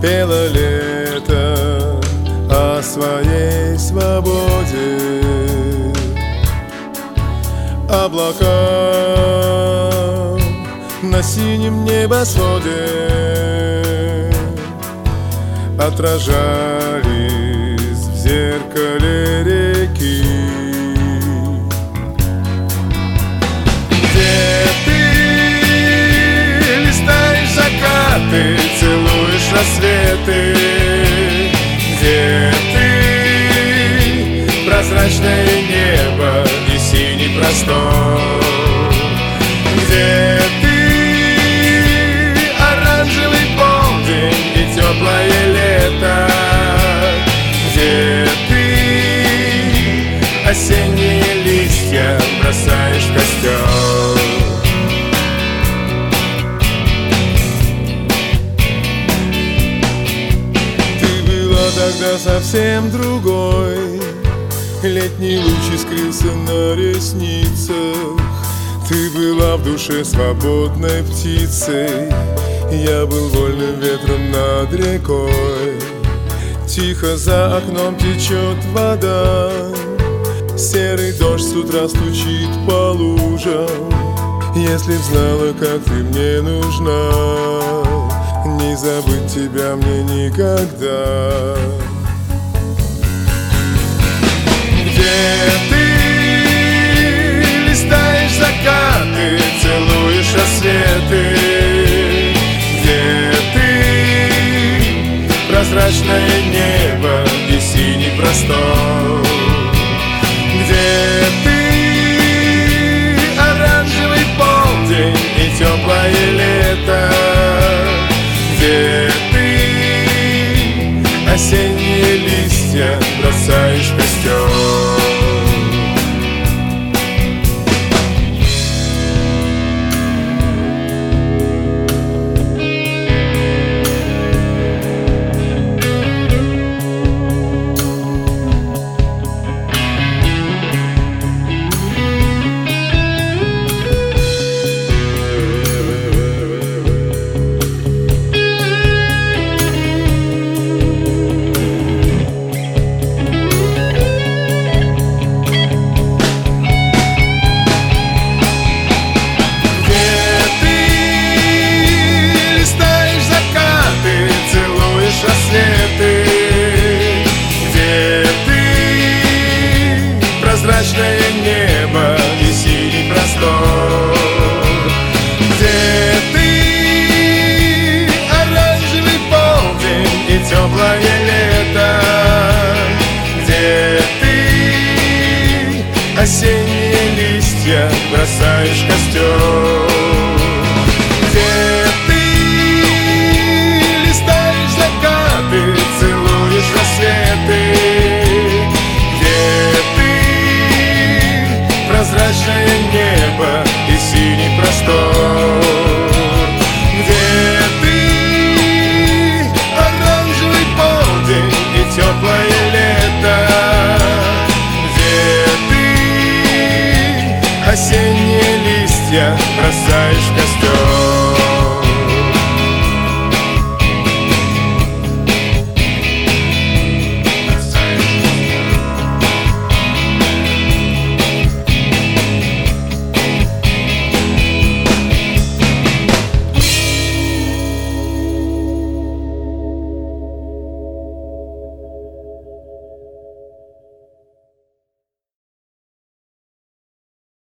пело лето о своей свободе. Облака на синем небосводе отражались в зеркале реки. Где ты листаешь закаты, целуешь рассветы, где ты прозрачное небо и синий простор, где ты оранжевый полдень и теплое лето, где ты осенние листья бросаешь в костер. Ты была тогда совсем другой, летний луч искрился на ресницах. Ты была в душе свободной птицей, я был вольным ветром над рекой. Тихо за окном течет вода, серый дождь с утра стучит по лужам. Если б знала, как ты мне нужна, не забыть тебя мне никогда. Где ты листаешь закаты, целуешь рассветы, где ты прозрачное небо и синий простор, где ты оранжевый полдень и теплое лето, где ты осенние листья бросаешь в костер. Прозрачное небо и синий простор, где ты оранжевый полдень и теплое лето, где ты осенние листья бросаешь в костер, где ты листаешь закаты, целуешь рассветы, прозрачное небо и синий простор.